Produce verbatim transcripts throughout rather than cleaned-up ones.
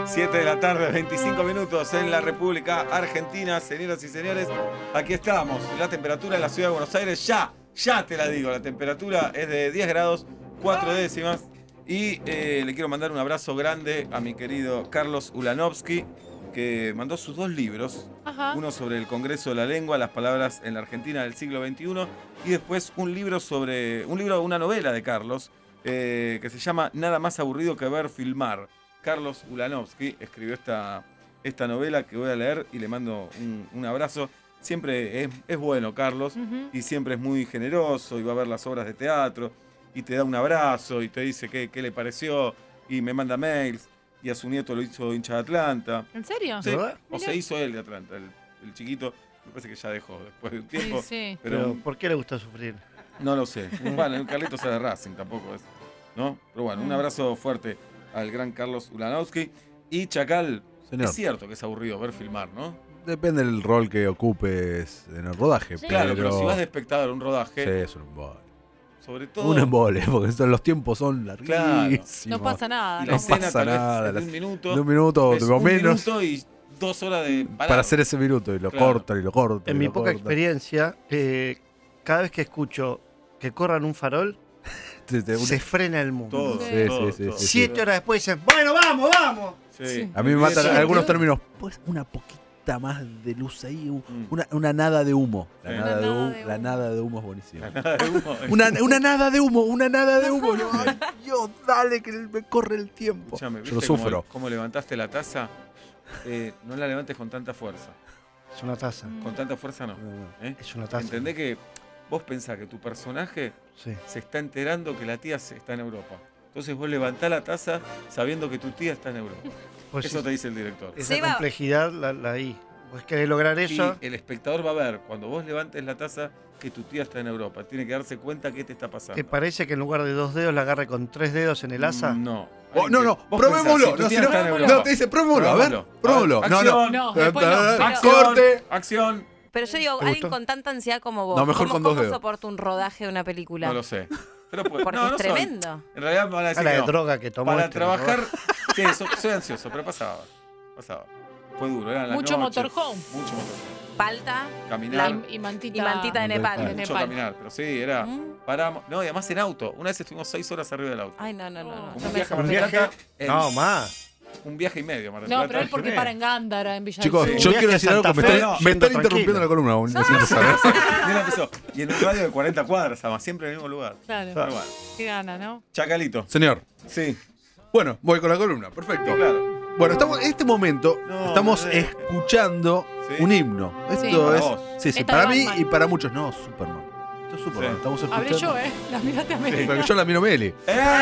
siete de la tarde, veinticinco minutos en la República Argentina. Señoras y señores, aquí estamos. La temperatura en la ciudad de Buenos Aires, ya, ya te la digo, la temperatura es de diez grados, cuatro décimas. Y eh, le quiero mandar un abrazo grande a mi querido Carlos Ulanovsky, que mandó sus dos libros. Ajá. Uno sobre el Congreso de la Lengua, las palabras en la Argentina del siglo veintiuno, y después un libro sobre, un libro, una novela de Carlos, eh, que se llama Nada más aburrido que ver filmar. Carlos Ulanovsky escribió esta, esta novela que voy a leer y le mando un, un abrazo. Siempre es, es bueno, Carlos, uh-huh. y siempre es muy generoso, y va a ver las obras de teatro, y te da un abrazo, y te dice qué, qué le pareció, y me manda mails. Y a su nieto lo hizo hincha de Atlanta. ¿En serio? Sí. ¿Verdad? O se hizo él de Atlanta. El, el chiquito, me parece que ya dejó después de un tiempo. Sí, sí. Pero, Pero, ¿por qué le gusta sufrir? No lo sé. Bueno, el Carlitos es de Racing, tampoco es. ¿No? Pero bueno, un abrazo fuerte al gran Carlos Ulanovsky. Y Chacal, Señor. Es cierto que es aburrido ver filmar, ¿no? Depende del rol que ocupes en el rodaje. Sí. Claro, pero... pero si vas de espectador a un rodaje, Sí, es un embole. sobre todo. Un embole, porque son- los tiempos son larguísimos. No pasa nada. Y ¿no? la No escena pasa tal vez nada, es de las- un minuto. De un minuto ves o un menos minuto y dos horas de parado. para hacer ese minuto. Y lo Claro. cortan y lo cortan. En y mi lo poca cortan. experiencia, eh, cada vez que escucho que corran un farol, Te- te- se frena el mundo. Todo, Sí, todo, sí, sí, todo. sí, Siete horas después dicen, bueno, vamos, vamos. Sí. Sí. A mí me matan Sí. algunos términos. Pues una poquita más de luz ahí. u- Mm. Una, una nada de humo. La, Sí. nada, Una de nada humo, de la humo. nada de humo es buenísima. Nada de humo. Una, una nada de humo, una nada de humo. Yo, ay, Dios, dale que me corre el tiempo. Escuchame, Yo ¿viste lo sufro. Cómo, cómo levantaste la taza? Eh, no la levantes con tanta fuerza. Es una taza. Con tanta fuerza no. ¿eh? Es una taza. Entendés que vos pensás que tu personaje Sí. se está enterando que la tía se- está en Europa. Entonces vos levantás la taza sabiendo que tu tía está en Europa. Pues Eso es- te dice el director. esa Seba- complejidad la, la ahí. Vos querés lograr eso. Y el espectador va a ver, cuando vos levantes la taza, que tu tía está en Europa. Tiene que darse cuenta qué te está pasando. ¿Te parece que en lugar de dos dedos la agarre con tres dedos en el asa? Mm, No. Oh, no, no, Vos probémoslo. pensás, si tu No, tía si no- está en no, Europa. no, te dice, probémoslo. A ver, Probémoslo. probémoslo. A ver, No, no. acción. No, después no. Pero- Acción. Corte. Acción. Pero yo digo, ¿Te alguien gustó? con tanta ansiedad como vos, No, mejor ¿cómo, con dos cómo dedos. soporta un rodaje de una película? No lo sé. Pero pues, Porque no, es no son. tremendo. En realidad me van a A decir la que de no. droga que tomó Para este, trabajar, ¿no? sí, so- soy ansioso, pero pasaba. Pasaba. Fue duro, era la Mucho noche, motorhome. Mucho motorhome. Palta. Caminar. La- y mantita, Y mantita de Nepal. de mucho Nepal. caminar, pero sí, era. Mm. Paramos. No, y además en auto. Una vez estuvimos seis horas arriba del auto. Ay, no, no, no. no. Un no me viaje a Mar ¿Un del viaje? Plata. en- No, más. Un viaje y medio, Mar del No, Plata. pero él porque para en Gándara, en Villa Chicos, del Sí. yo Sur. quiero decir algo que me Santa están, Fe, me yendo están interrumpiendo la columna. aún, necesito saber. Mira, empezó. Y en un radio de cuarenta cuadras, además, siempre en el mismo lugar. Claro. Pero bueno. Qué gana, ¿no? Chacalito. Señor. Sí. Bueno, voy con la columna. Perfecto. Claro. Bueno, estamos, en este momento No, estamos no sé. escuchando Sí. un himno. Esto Sí. Para es. vos. Sí, sí, Esta para de mí Batman. y para muchos. No, Superman. Esto es Superman. Sí. Estamos escuchando. Hablé yo, ¿eh? La mirate a mí. Sí, porque yo la miro Meli.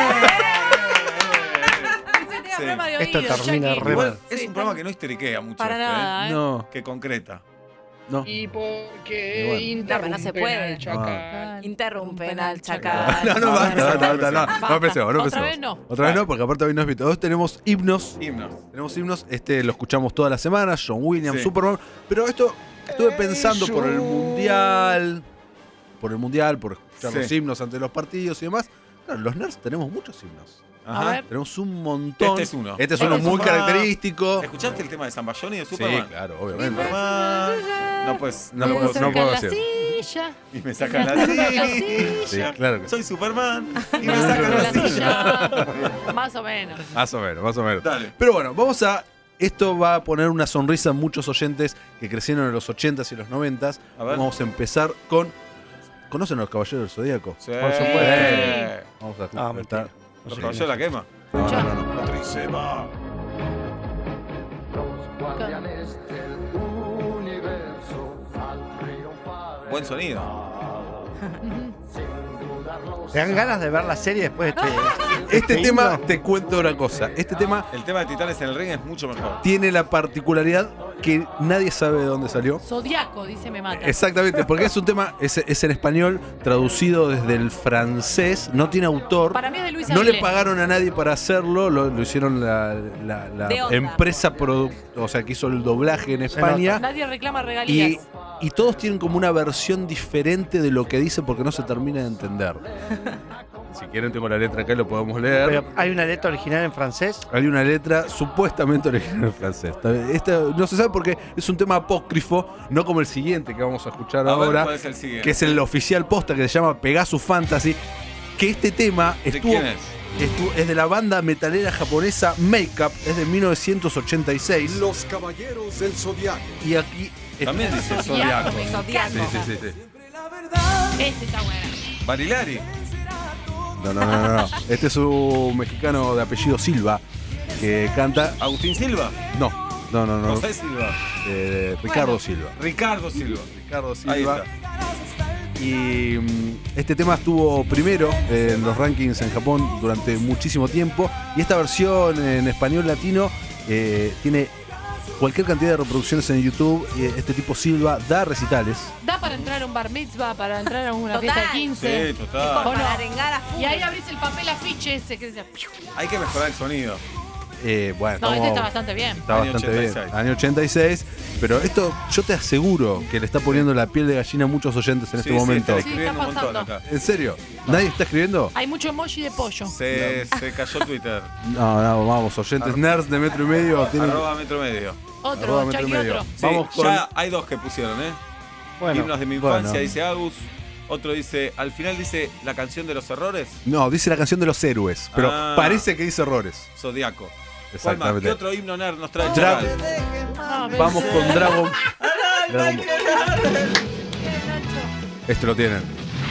Ese tenga Sí. problema de Esto oído, termina Jackie. re Igual mal. es Sí, un programa que no histeriquea mucho. Para este, nada, ¿eh? No, Que concreta. no. Y Y porque bueno. interrumpen No, no se puede. al chacal. Claro. Interrumpen al No, chacal. no, no, basta, basta, basta, no, Basta. no empecemos, no Otra empecemos. vez no. Otra vez no, porque aparte hoy no es visto. Hoy tenemos himnos. Himnos. Tenemos himnos, este lo escuchamos todas las semanas, John Williams, Sí. Superman, pero esto estuve pensando por el Eso. mundial, por el mundial, por escuchar Sí. los himnos ante los partidos y demás. Claro, los nerds tenemos muchos himnos. Ajá. ver. Tenemos un montón. Este es uno. Este es Este uno es muy uno. característico. ¿Escuchaste el tema de Zambayoni de Sí, Superman? claro, obviamente. Superman. No, pues. No No, lo puedo puedo- no decir. puedo la decir. silla. Y me sacan la La silla. Sí, claro que sí. Soy Superman. Y me sacan la La silla. silla. Más o menos. Más o menos, más o menos. Dale. Pero bueno, vamos a. Esto va a poner una sonrisa a muchos oyentes que crecieron en los ochentas y los noventas. A ver. Vamos a empezar con. ¿Conocen a los Caballeros del Zodíaco? Sí. Por supuesto. Eh. Vamos a Ah, escuchar. mentira. Los Sí. caballeros de la quema. No, no, no, no. Otro y se va. Buen sonido. ¿Te dan ganas de ver la serie después de este, Este este tema, himno? te cuento una cosa. Este tema El tema de Titanes en el ring es mucho mejor. tiene la particularidad que nadie sabe de dónde salió. Zodiaco, dice Me Mata. Exactamente, porque es un tema, es, es en español, traducido desde el francés, no tiene autor. Para mí es de Luis No Aguilé. le pagaron a nadie para hacerlo, lo, lo hicieron la, la- la De onda. empresa produ- o sea, que hizo el doblaje en España. Nadie reclama Y, regalías. y todos tienen como una versión diferente de lo que dice porque no se termina de entender. Si quieren tengo la letra acá y lo podemos leer. Pero hay una letra original en francés. Hay una letra supuestamente original en francés. Esta no se sabe porque es un tema apócrifo, no como el siguiente que vamos a escuchar A ver, ahora, ¿cuál es el siguiente? que es el oficial posta que se llama Pegasus Fantasy. Que este tema ¿De estuvo, quién es? estuvo- es de la banda metalera japonesa Makeup, es de mil novecientos ochenta y seis. Los Caballeros del Zodiaco. Y aquí También dice Zodiaco. Zodiaco. Me Zodiaco. Sí, sí, sí, sí. Este está bueno. Barilari. No, no, no, no, no. Este es un mexicano de apellido Silva que canta. Agustín Silva. No, no, no, no. José Silva. Eh, Ricardo Silva. Ricardo Silva. Ricardo Ahí Silva. está. Y mm, este tema estuvo primero en los rankings en Japón durante muchísimo tiempo. Y esta versión en español latino eh, tiene cualquier cantidad de reproducciones en YouTube. Y este tipo Silva da recitales. Da para entrar a un bar mitzvah, para entrar a una Total. fiesta de quince. Sí, total. ¿O no? Para arengar a full. Y ahí abrís el papel afiche ese que dice. ¡piu! Hay que mejorar el sonido. Eh, bueno, No, este estamos- está bastante bien. Está Año bastante ochenta y bien. seis. Año ochenta y seis. Pero esto yo te aseguro que le está poniendo la piel de gallina a muchos oyentes en Sí, este sí, momento. están escribiendo Sí, un está montón pasando. acá. ¿En serio? ¿Nadie está escribiendo? Hay mucho emoji de pollo. Se, se cayó Twitter. No, no, vamos, oyentes Arro- nerds de metro y medio. Tienen... Arroba metro medio. Arroba Otro, metro y Chucky, medio. otro. Sí, Vamos con- ya hay dos que pusieron, ¿eh? Bueno, Himnos de mi infancia, bueno. dice Agus. Otro dice, al final dice la canción de los errores, No, dice la canción de los héroes, pero Ah. parece que dice errores. Zodiaco. ¿Cuál más? Exactamente. ¿Qué otro himno nerd nos trae Dra- Chacal? Ah, ves. Vamos con Dragon. Dragon Ball. Nacho. Este lo tienen.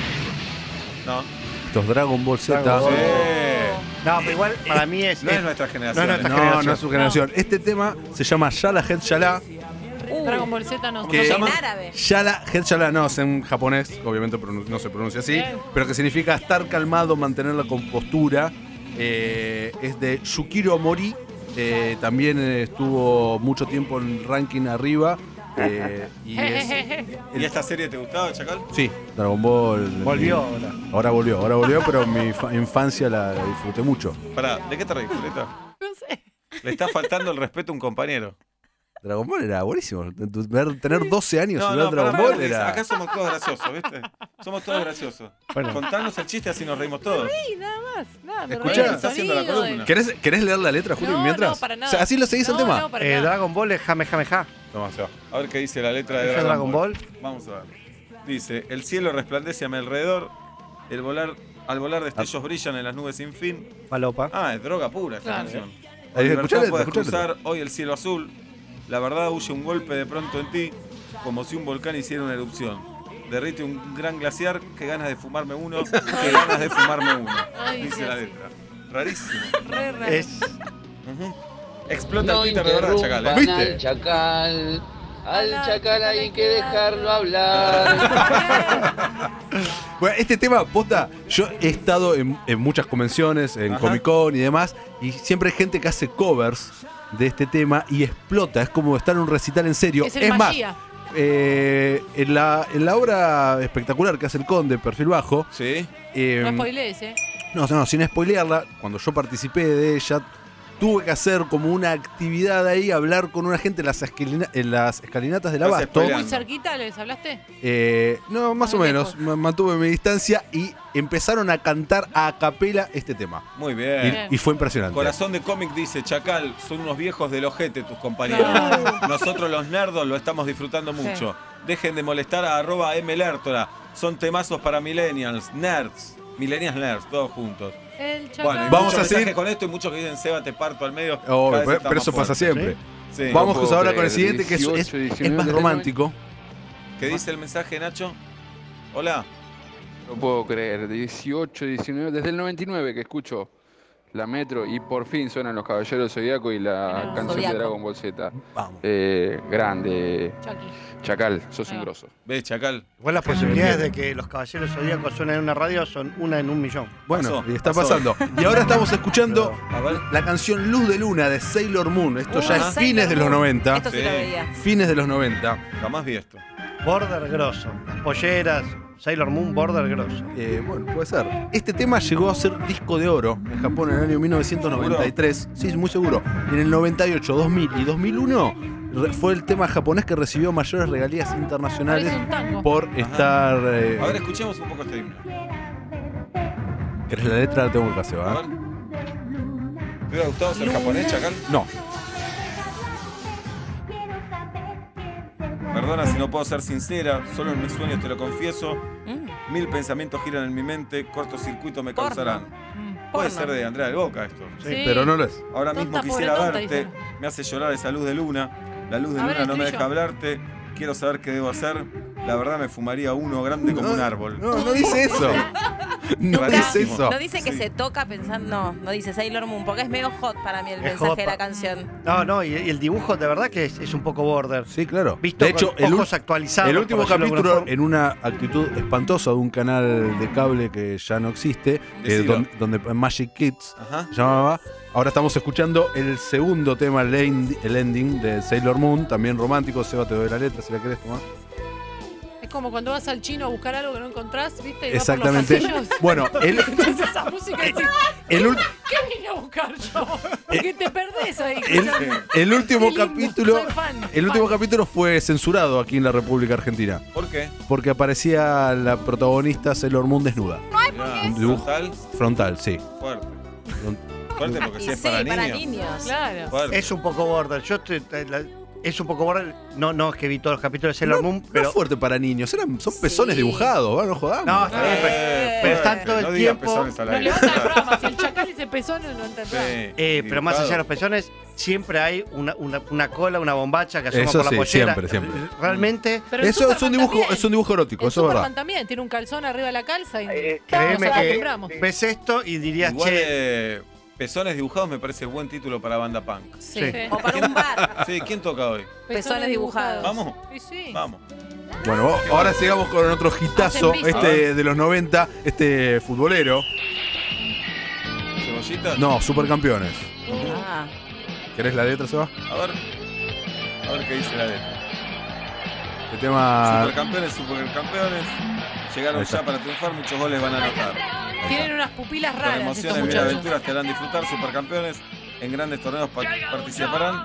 No. Estos Dragon Ball Z. Dragon Ball. Sí. no, pero igual para mí es. No es nuestra generación. no es nuestra No, generación. no es su generación. Este tema se llama Yala Het Shala. Uh, Dragon Ball Z no ¿Qué? en llama? árabe. Yala Het Shala, no, es en japonés, obviamente pronun- no se pronuncia así, Bien. pero que significa estar calmado, mantener la compostura. Eh, es de Yukiro Mori. Eh, también eh, estuvo mucho tiempo en el ranking arriba. eh, y es, ¿Y esta serie te gustaba, Chacal? sí, Dragon Ball. Volvió ahora. Ahora volvió, ahora volvió, pero mi fa- infancia la, la disfruté mucho. Pará, ¿de qué te reís, Julieta? No sé. Le está faltando el respeto a un compañero. Dragon Ball era buenísimo. Ver- tener doce años No, y ver no, Dragon pará, Ball pará, era. acá somos todos graciosos, ¿viste? Somos todos graciosos. Bueno. Contanos el chiste así nos reímos todos. Sí, nada más. Nada, me Escuchá, reí del está haciendo la sonido, columna. ¿Querés, querés leer la letra, Julio, No, mientras? no, para nada. O sea, así lo seguís No, el tema. no, para Eh, nada. Dragon Ball es Jame Jame Ja. Toma, se va. A ver qué dice la letra de ¿Es Dragon, Dragon Ball? Vamos a ver. Dice, el cielo resplandece a mi alrededor, el volar, al volar destellos brillan en las nubes sin fin. Falopa. Ah, es droga pura esta Claro. canción. Ahí, Libertad escuchá la letra, puedes escuchá la cruzar hoy el cielo azul. La verdad huye un golpe de pronto en ti, como si un volcán hiciera una erupción. Derrite un gran glaciar, qué ganas de fumarme uno, qué ganas de fumarme uno. Ay, Dice Dios. la letra. Rarísimo. Re raro. Es. Ujú. Explota No el Twitter de verdad, Chacal. ¿eh? interrumpan ¿Viste? al chacal. Al Al chacal hay chacal que hay que dejarlo hablar. Bueno, este tema, posta, yo he estado en, en muchas convenciones, en Ajá. Comic Con y demás, y siempre hay gente que hace covers de este tema y explota. Es como estar en un recital en serio. Es el más, magia. eh, en, la, en la obra espectacular que hace el Conde, Perfil Bajo, Sí. eh, No spoilees, ¿eh? no, no, sin spoilearla, cuando yo participé de ella, tuve que hacer como una actividad ahí, hablar con una gente en las, esquilina- en las escalinatas del Estás Abasto. spoileando. Muy cerquita, ¿les hablaste? Eh, no, más o Muy menos, lejos. me mantuve mi distancia y empezaron a cantar a capela este tema. Muy Y, bien. Bien. y fue impresionante. Corazón de cómic dice, Chacal, son unos viejos del ojete tus compañeros. Nosotros los nerdos lo estamos disfrutando mucho. Dejen de molestar a arroba mlertora. Son temazos para millennials, nerds. Millennials nerds, todos juntos. El chacal. Bueno, y Vamos muchos a mensajes seguir- con esto y muchos que dicen, Seba, te parto al medio. Obvio, Cada vez pero, está pero más eso pasa fuerte. siempre. Sí. Vamos No puedo ahora con el creer, siguiente que es, es- dieciocho, es diecinueve, más romántico. ¿Qué dice el mensaje, Nacho? Hola. No puedo creer. dieciocho, diecinueve. Desde el noventa y nueve que escucho la Metro y por fin suenan los Caballeros del Zodiaco y la Mirá. canción Zodiaco. de Dragon Ball Z. Vamos. Eh, grande. Chucky. Chacal, sos Ahí un va. grosso. ¿Ves, Chacal? Igual las posibilidades de que los caballeros zodíacos suenen en una radio son una en un millón. Bueno, Pasó, y está pasó. pasando. Y ahora estamos escuchando A ver. la canción Luz de Luna de Sailor Moon. Esto ya Uh, es Sailor fines de los Moon. noventa. Esto sí, Sí. lo veía. Fines de los noventa. Jamás vi esto. Border grosso. Las polleras, Sailor Moon, border grosso. Eh, bueno, puede ser. Este tema llegó a ser disco de oro en Japón en el año mil novecientos noventa y tres. Sí, muy seguro. En el noventa y ocho, dos mil y dos mil uno re- fue el tema japonés que recibió mayores regalías internacionales Parece un tango. por estar... eh, A ver, escuchemos un poco este himno. ¿Querés la letra? La tengo que hacer, A ¿va? ver. ¿Te hubiera gustado ser japonés, Chacal? No. Perdona si no puedo ser sincera, solo en mis sueños te lo confieso. Mm, Mil pensamientos giran en mi mente, cortocircuito me Porno. causarán. Mm. Puede Porno. ser de Andrea del Boca esto. Sí. Pero no lo es. Ahora Tonta, mismo pobre quisiera tonta, verte, dice. me hace llorar esa luz de luna. La luz de A ver, luna no me estribillo. deja hablarte, quiero saber qué debo hacer. La verdad me fumaría uno grande como un árbol. No, no dice eso. No dice Rarísimo. eso. No dice que Sí. se toca pensando, no, no dice Sailor Moon, porque es medio hot para mí el Es mensaje hot de pa- la canción. No, no, y, y el dibujo de verdad que es, es un poco border. Sí, claro. Visto de hecho, con el, ojos ul- actualizados. el último por decirlo de alguna capítulo, forma. en una actitud espantosa de un canal de cable que ya no existe, eh, Decilo. don- donde Magic Kids Ajá. se llamaba. Ahora estamos escuchando el segundo tema, el, end- el ending de Sailor Moon, también romántico. Seba, te doy la letra si la querés tomar. Es como cuando vas al chino a buscar algo que no encontrás, ¿viste? Y vas por los Exactamente. pasillos. Bueno, el, Escuchás esa música y decís, el, ul- ¿qué vine a buscar yo? Porque te perdés ahí. el- escuchando. el último Qué lindo, capítulo. soy fan, El último fan. capítulo fue censurado aquí en la República Argentina. ¿Por qué? Porque aparecía la protagonista Sailor Moon desnuda. Mirá, Un dibujo. frontal, Frontal, sí. fuerte. Front- Fuerte porque Y si es sí, para, para niños. niños. Claro. Fuerte. Es un poco border. Yo estoy, eh, la- es un poco border. No, no es que vi todos los capítulos de Sailor Moon, No pero. es fuerte para niños, eran, son pezones Sí. dibujados, ¿va? No jodamos. No, está bien, pero, Eh, pero están fuerte. todo el No digas tiempo. pezones al Nos aire. levanta el programa. Si el chacal dice pezón, no entendrá. Sí, Eh, pero más allá de los dibujado. pezones, siempre hay una, una, una cola, una bombacha que asoma Eso por la sí, pollera. siempre, siempre. Realmente, Pero el Eso es un Superman dibujo, también. es un dibujo erótico, El eso es verdad. Superman también tiene un calzón arriba de la calza y eh, nos créeme que acostumbramos. ves esto y dirías, Igual che, eh, pezones dibujados me parece buen título para banda punk. Sí. Sí. O para un bar. Sí, ¿quién toca hoy? Pezones dibujados. ¿Vamos? Sí, sí. Vamos. Bueno, vos- ahora sigamos con otro hitazo, Hacen bici. este de los noventa, este futbolero. ¿Cebollita? No, supercampeones. Ah, ¿Querés la letra, Seba? A ver. A ver qué dice la letra. Este tema. Supercampeones, supercampeones. Llegaron Ahí está. ya para triunfar, muchos goles van a anotar. Tienen unas pupilas Con raras estos emociones y muchachos. aventuras te harán disfrutar, supercampeones. En grandes torneos pa- participarán.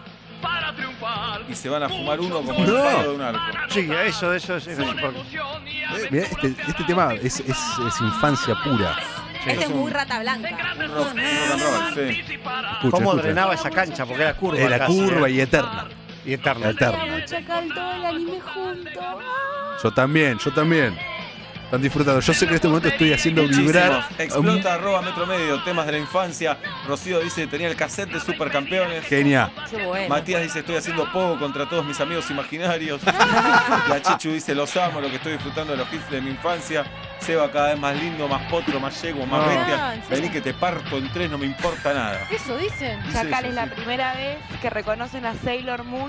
Y se van a fumar uno como el No. palo de un arco. sí, eso, eso es. eso es súper- Eh, mirá, este, este tema es, es, es infancia pura. este es muy rata blanca. Rock, rock and roll, sí. Escucha, ¿Cómo escucha. drenaba esa cancha? Porque era curva. Era casi, curva ¿eh? y eterna. y eterna. Eterna. Chacal, todo el anime junto. Yo también, yo también. Están disfrutando. Yo sé que en este momento estoy haciendo vibrar. Muchísimos. Explota, arroba metro medio, temas de la infancia. Rocío dice, tenía el cassette de supercampeones. Genial. Qué bueno. Matías dice, estoy haciendo poco contra todos mis amigos imaginarios. La Chichu dice, los amo, lo que estoy disfrutando de los hits de mi infancia. Seba cada vez más lindo, más potro, más yegua, más No. bestia. Ah, ¿en serio? Vení que te parto en tres, no me importa nada. Eso dicen. Dice Chacal eso, es la sí. primera vez que reconocen a Sailor Moon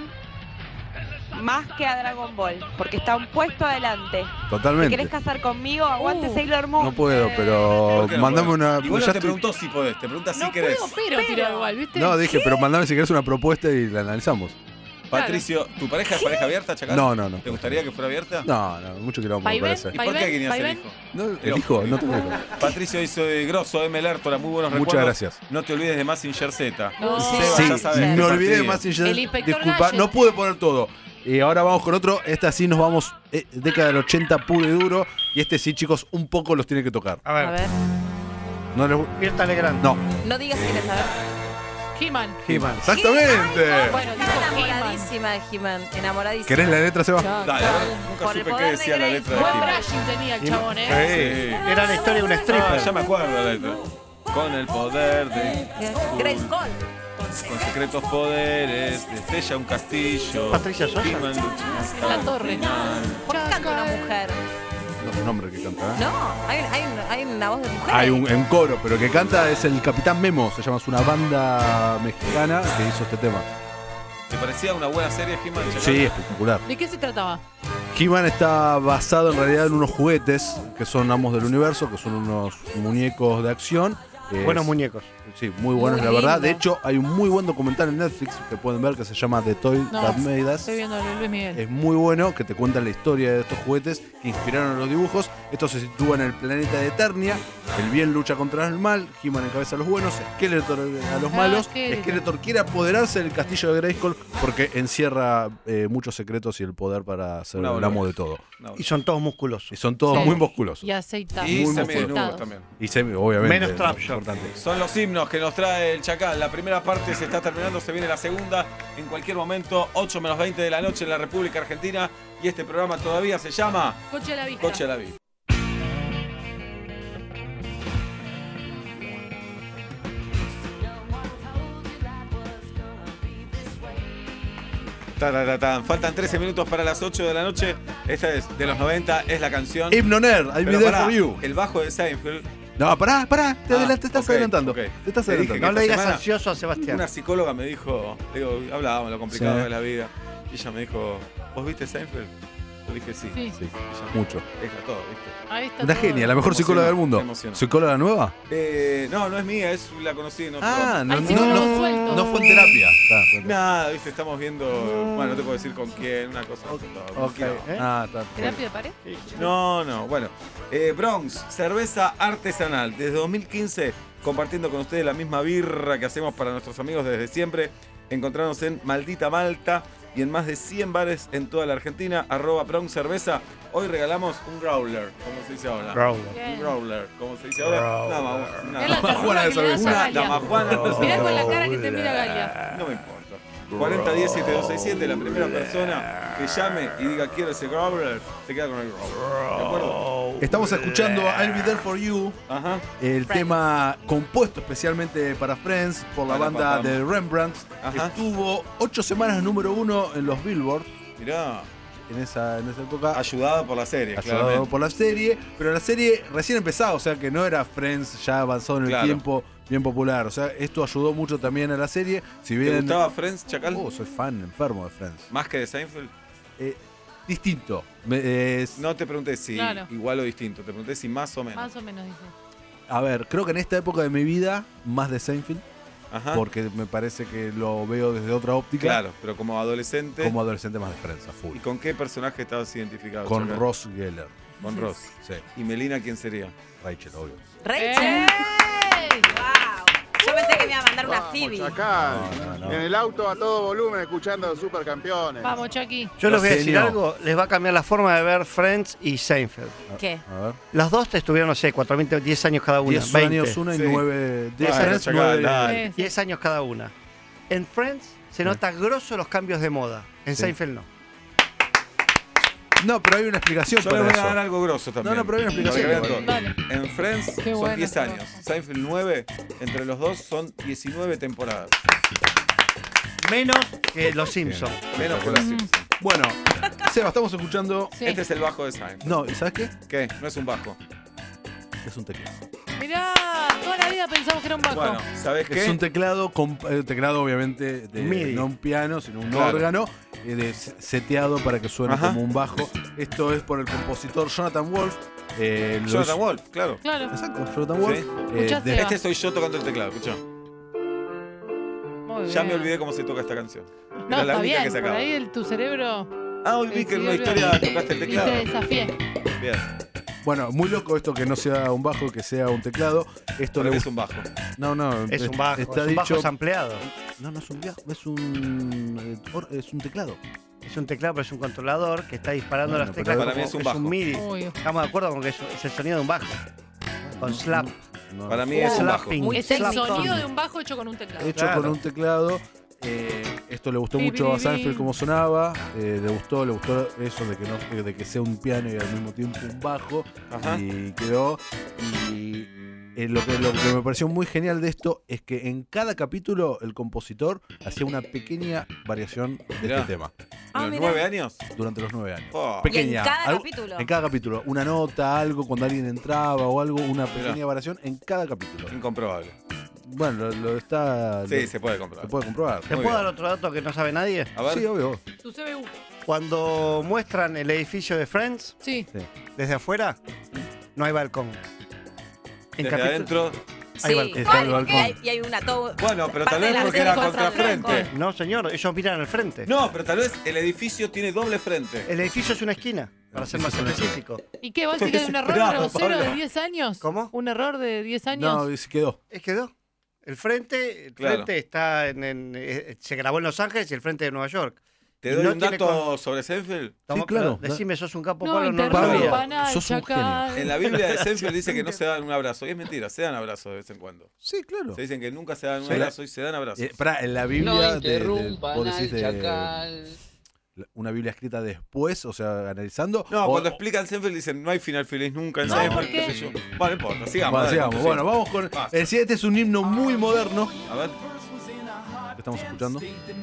más que a Dragon Ball, porque está un puesto adelante. ¿Te Totalmente. querés casar conmigo? Aguante Uh, Sailor Moon. No puedo, pero ¿Por qué no mandame podés? una. Igual no ya te estoy- preguntó si podés, te pregunta si No querés. puedo, pero, tiro igual, ¿viste? No, dije, pero mandame si querés una propuesta y la analizamos. Patricio, ¿tu pareja es pareja abierta, Chacal? No, no, no. ¿Te gustaría que fuera abierta? No, no, mucho que lo vamos a ¿Vaivén? parece. ¿Y por qué ¿Vaivén? querías el ¿Vaivén? hijo? No, El el hijo, ojo. no tengo hijo. Patricio dice, grosso, M. Lertora, muy buenos Muchas recuerdos. gracias. No te olvides de Mazinger Z. No. Sí, Seba, Sí, ya sabes, me qué olvidé de partido. Mazinger. El inspector Disculpa, Gadget. no pude poner todo. Y ahora vamos con otro. Esta sí nos vamos eh, década del ochenta puro y duro. Y este sí, chicos, un poco los tiene que tocar. A A ver, ver. No les... Mirta Legrand. No. No digas quién es, a ver. He-Man. He-Man. Exactamente. Bueno, dijo Está He-Man. enamoradísima de He-Man. Enamoradísima. ¿Querés la letra, Seba? Dale, a ver, nunca Por el supe qué poder de decía la Grace. letra de Buen He-Man. brushing tenía el He-Man. chabón, ¿eh? Sí. Era la historia de un Ah, stripper. ya me acuerdo la letra. Con el poder de... Grace Cole. Con secretos poderes, destella un castillo. Patricia Sosa. He-Man lucha La torre. ¿Por qué canta una mujer? No es un hombre que canta, ¿eh? No, hay, hay, hay una voz de mujer. Hay ahí. un en coro, pero el que canta es el Capitán Memo. Se llama, es una banda mexicana que hizo este tema. ¿Te parecía una buena serie, He-Man? Chacal? Sí, espectacular. ¿De qué se trataba? He-Man está basado en realidad en unos juguetes que son amos del universo, que son unos muñecos de acción. Es- Buenos muñecos. Sí, muy buenos, Muy la verdad. lindo. De hecho, hay un muy buen documental en Netflix que pueden ver que se llama The Toy No, That Made Us. Estoy viendo a Luis Miguel. Es muy bueno, que te cuentan la historia de estos juguetes que inspiraron a los dibujos. Esto se sitúa en el planeta de Eternia. El bien lucha contra el mal, He-Man encabeza a los buenos, Skeletor a los Ah, malos. Skeletor. Skeletor quiere apoderarse del castillo de Grayskull porque encierra eh, muchos secretos y el poder para ser Una el boludez. amo de todo. No, Y son todos musculosos. Y son todos Sí. muy musculosos. Y aceitados. y muy semidesnudos aceitados. también. Y semi, obviamente. Menos Trap es Shot. importante. Son los himnos que nos trae el Chacal. La primera parte se está terminando, se viene la segunda. En cualquier momento, ocho menos veinte de la noche en la República Argentina. Y este programa todavía se llama Coche a la vista. Coche a la Vida. Tararatán. Faltan trece minutos para las ocho de la noche. Esta es de los noventa, es la canción. Hypnoner, I'll be Pero there pará, for you. el bajo de Seinfeld. No, pará, pará, te, Ah, adelant- te estás ok, adelantando. ok. Te estás Te dije adelantando. que No le esta digas semana ansioso a Sebastián. Una psicóloga me dijo, digo, hablábamos lo complicado Sí. de la vida. Y ella me dijo, ¿vos viste Seinfeld? Yo dije sí. Sí. Sí, Ella, mucho. Está todo, ¿viste? Ahí está Una todo. genia, la mejor Me psicóloga del emocionó, mundo. me emocionó. ¿Psicóloga nueva? Eh, no, no es mía, es la conocí en otro. Ah, no, Hay no, psicólogos no, sueltos. no fue en terapia. Ah, está. Nada, viste, estamos viendo. Bueno, no te puedo decir con quién, una cosa. no, Ok. no. ¿Eh? Ah, está. ¿Terapia de pared? No, no, bueno. Eh, Bronx, cerveza artesanal. Desde dos mil quince, compartiendo con ustedes la misma birra que hacemos para nuestros amigos desde siempre. Encontrarnos en Maldita Malta y en más de cien bares en toda la Argentina. Arroba Bronx Cerveza. Hoy regalamos un growler, como se dice ahora. Growler. Bien. Un growler, como se dice ahora. Una, ma- una, Es la Damajuana de ternura que le das cerveza. a una Galia. damajuana. Mirá con la cara que te mira Galia. No me importa. cuarenta diez siete dos seis siete, la primera persona que llame y diga quiero ese growler, se queda con el growler. ¿De acuerdo? Estamos escuchando I'll Be There For You, Ajá. el Friends. tema compuesto especialmente para Friends por la Para, banda para. de Rembrandt. Ajá. Estuvo ocho semanas número uno en los Billboard Mirá, en esa, en esa época. ayudado por la serie, Ayudado claramente. por la serie, pero la serie recién empezaba, o sea que no era Friends ya avanzado en el Claro. tiempo, bien popular. O sea, esto ayudó mucho también a la serie. Si ¿Te bien. gustaba Friends, Chacal? Oh, soy fan enfermo de Friends. ¿Más que de Seinfeld? Eh, distinto. Me- es- No te pregunté si Claro. igual o distinto, te pregunté si más o menos. Más o menos, dice. A ver, creo que en esta época de mi vida, más de Seinfeld, Ajá. porque me parece que lo veo desde otra óptica. Claro, pero como adolescente. Como adolescente, más de Friends, a full. ¿Y con qué personaje estabas identificado? Con Chacal? Ross Geller. Con Ross. Sí, ¿Y Melina quién sería? Rachel, obvio. ¡Rachel! ¡Ey! ¡Wow! Yo pensé que me iba a mandar una Vamos, Phoebe. Chacal. No, no, no. En el auto a todo volumen escuchando los supercampeones. Vamos, Chucky. Yo les voy a Los decir genio. algo, les va a cambiar la forma de ver Friends y Seinfeld. ¿Qué? A ver. Los dos te estuvieron, no sé, cuatro, veinte, diez años cada una. diez veinte. años una y Sí. nueve. diez Bueno, Friends, Chacal, nueve. dale. Sí. diez años cada una. En Friends se nota grosso los cambios de moda. En Sí. Seinfeld no. No, pero hay una explicación Yo les para voy a eso. dar algo grosso también. No, no, pero hay una explicación. Para que vean todo. Dale. En Friends Qué son bueno, diez qué años. Seinfeld nueve. Entre los dos son diecinueve temporadas. Menos que los Simpsons. Menos que los Simpsons. Bueno, Seba, estamos escuchando. Sí. Este es el bajo de Seinfeld. No, ¿y sabes qué? ¿Qué? No es un bajo. Es un teclado. Mirá, toda la vida pensamos que era un bajo. Bueno, ¿sabes qué? Es un teclado, con, eh, teclado obviamente de MIDI. no un piano, sino un Claro. órgano, eh, de, seteado para que suene Ajá. como un bajo. Esto es por el compositor Jonathan Wolf. eh, lo Jonathan hizo- Wolf, claro. Claro. Exacto, Jonathan Wolf. Sí. eh, Escuchá, de- Seba. Este soy yo tocando el teclado, escuchá. Muy Ya me bien. olvidé cómo se toca esta canción. No, Era la está única bien. que se Por acaba. ahí el- tu cerebro. Ah, hoy vi que en una Sí, historia bien. tocaste el Y te teclado. desafié. Bien. Bueno, muy loco esto que no sea un bajo, que sea un teclado. Esto Para le mí es gust- un bajo. No, no, Es est- un bajo, Está es un bajo dicho. sampleado. No, no es un bajo, es un. eh, or- Es un teclado. Es un teclado, pero es un controlador que está disparando Bueno, las pero teclas. para mí como- es un bajo. MIDI. Uy. Estamos de acuerdo con que es, es el sonido de un bajo. Con slap. No, Para mí es un bajo. Slapping. Muy Es el técnico. sonido de un bajo hecho con un teclado. Hecho Claro. con un teclado. eh, esto le gustó Bi, mucho bi, a bi. Seinfeld como sonaba. eh, le gustó, le gustó eso de que no, de que sea un piano y al mismo tiempo un bajo. Ajá. Y quedó. Y eh, lo, que, lo que me pareció muy genial de esto es que en cada capítulo el compositor hacía una pequeña variación de Mirá. este tema Ah, ¿En los mirá. nueve años? durante los nueve años. Oh. Pequeña. ¿Y en cada algo- capítulo? En cada capítulo. Una nota, algo cuando alguien entraba o algo, una pequeña Mirá. variación en cada capítulo. Incomprobable. Bueno, lo, lo está. Sí, lo- se puede se comprobar. puede comprobar. ¿Te Muy puedo bien. dar otro dato que no sabe nadie? A ver. Sí, obvio. Tu C B U. Cuando muestran el edificio de Friends, Sí. desde afuera, no hay balcón. En Desde capítulo- adentro Hay Sí, balcón. Está el y balcón. hay, y hay una todo. Bueno, pero parte tal de vez la porque era cerca contrafrente. No, señor, ellos miran al frente. No, pero tal vez el edificio tiene doble frente. El edificio es una esquina, para ser más específico. ¿Y qué? ¿Vos decís que hay un error Bravo, grosero Pablo. de diez años? ¿Cómo? ¿Un error de diez años? No, se quedó. Es quedó. El frente, el Claro. frente está en, en- eh, se grabó en Los Ángeles y el frente de Nueva York. ¿Te Y doy no un tiene dato con- sobre Seinfeld? Toma, claro. pero Decime, sos un capo, no, Pablo, no lo Pablo, sabía. interrumpan al sos un chacal. En la Biblia de Seinfeld dice que no se dan un abrazo. Y es mentira, se dan abrazos de vez en cuando. Sí, claro. Se dicen que nunca se dan un Sí. abrazo y se dan abrazos. Eh, pará, en la Biblia, No de, de- interrumpan vos decís al de- chacal. una Biblia escrita después, o sea, analizando. No, o- cuando explican Seinfeld dicen no hay final feliz nunca en No, Seinfeld. ¿por qué? qué sé yo. Bueno, no importa, sigamos. Bueno, dale, sigamos. con tu Bueno, Seinfeld. vamos con. Basta. El siguiente es un himno muy moderno. A ver. ¿Qué estamos escuchando?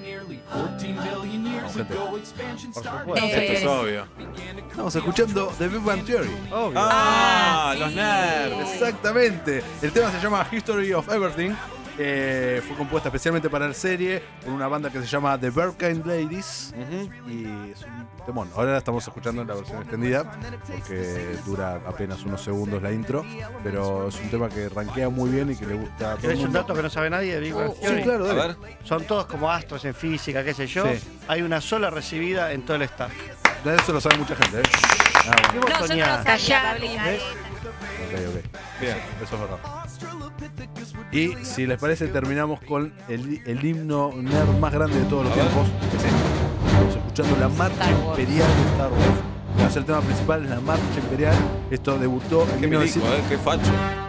Vamos, gente. Por supuesto. Eh, Esto es obvio. Estamos escuchando The Big Bang Theory. Obvio. Ah, Ah, los sí. nerds. Exactamente. El tema se llama History of Everything. Eh, fue compuesta especialmente para la serie por una banda que se llama The Berkane Ladies. Ujú. Y es un temón. Ahora la estamos escuchando en la versión extendida porque dura apenas unos segundos la intro. Pero es un tema que rankea muy bien y que le gusta a todo el ¿Querés un mundo. dato que no sabe nadie de Big Bang Uh, Theory? Sí, claro, A dale. ver. Son todos como astros en física, qué sé yo. Sí. Hay una sola recibida en todo el staff. De eso lo sabe mucha gente, ¿eh? Ah, bueno. ¿Qué No, yo no botonía? lo sabía, Pablín. ¿Ves? Ok, ok. Bien. Eso es verdad. Y si les parece, terminamos con el, el himno nerd más grande de todos los A ver. tiempos. Que es este. Estamos escuchando la marcha Star Wars. imperial de Star Wars. Va a ser el tema principal, es la marcha imperial. Esto debutó en Qué mil milico, novecientos... eh, qué facho.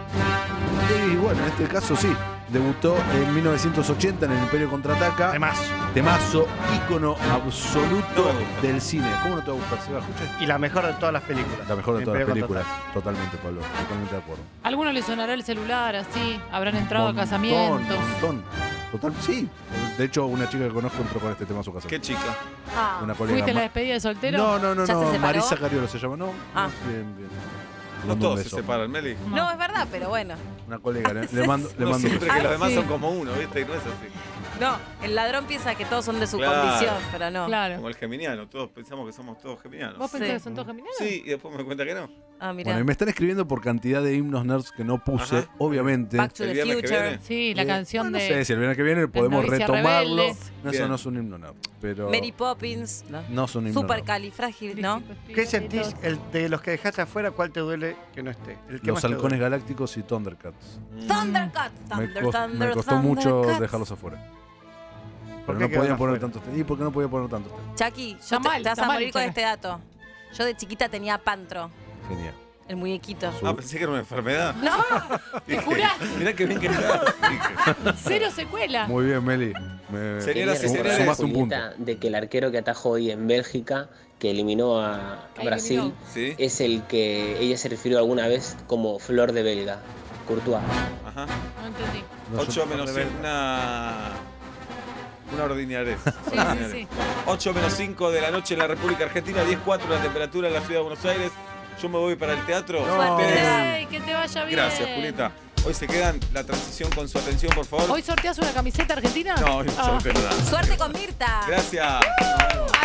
Y bueno, en este caso sí. Debutó en mil novecientos ochenta en el Imperio Contraataca. Además. Temazo, ícono absoluto No me gusta. del cine. ¿Cómo no te va a gustar? ¿Se va a escuchar? Y la mejor de todas las películas. La mejor de todas las Imperio películas. Contraataca. Totalmente, Pablo. Totalmente de acuerdo. A algunos les sonará el celular así, habrán entrado a Montón, casamientos. montón. Total, sí. De hecho, una chica que conozco entró con este tema a su casa. Qué chica. Ah, Una colega. ¿Fuiste a la Ma- despedida de soltero? No, no, no, ¿Ya se no. separó? Marisa Cariolo se llama, ¿no? Ah. No, bien, bien. Le No mando un todos se beso. separan, Meli. no, es verdad, pero bueno. Una colega, le, le mando, le No, mando un siempre beso. que los demás sí. son como uno, ¿viste? Y no es así. No, el ladrón piensa que todos son de su Claro. condición, pero no. Claro. Como el geminiano, todos pensamos que somos todos geminianos. ¿Vos pensás Sí. que son todos geminianos? Sí, y después me doy cuenta que no. Ah, mira. Bueno, y me están escribiendo por cantidad de himnos nerds que no puse, Ajá. obviamente. Back to ¿El the viernes que Future. viene? Sí, la Eh, canción no, de... No sé si el viernes que viene podemos Novicia retomarlo. Rebelde. No, eso Bien. no es un himno nerd, pero Mary Poppins. No. no es un himno Super nerd. califrágil, ¿no? ¿Qué sentís el, de los que dejaste afuera? ¿Cuál te duele que no esté? El que Los más te halcones duele. galácticos y Thundercats. Thundercat. Me, Thunder, cos- Thunder, me costó mucho Thundercats. dejarlos afuera. ¿Por Pero qué no quedaron podían poner afuera? tantos temas. ¿Y por qué no podía poner tantos temas? Chucky, yo Está te, mal, te vas está a mal, morir con Chucky. este dato. Yo de chiquita tenía Pantro, Genial. el muñequito. Ah, pensé que era una enfermedad. No, ¿Te jurás? Mirá que bien que está. Dije. Cero secuela. Muy bien, Meli. Me, Señoras y sum- señores, sumaste un punto. Julieta, de que el arquero que atajó hoy en Bélgica, que eliminó a, a Que Brasil, eliminó. Sí. es el que ella se refirió alguna vez como flor de belga, Courtois. Ajá. No entendí. No, ocho yo- menos cinco, una. Una ordinariedad. Sí, sí, sí. ocho menos cinco de la noche en la República Argentina, diez cuatro la temperatura en la ciudad de Buenos Aires. Yo me voy para el teatro. No. Ustedes- Ay, que te vaya bien. Gracias, Julieta. Hoy se quedan la transición con su atención, por favor. ¿Hoy sorteas una camiseta argentina? No, hoy no Ah. sorteo nada. suerte con Mirta. Gracias.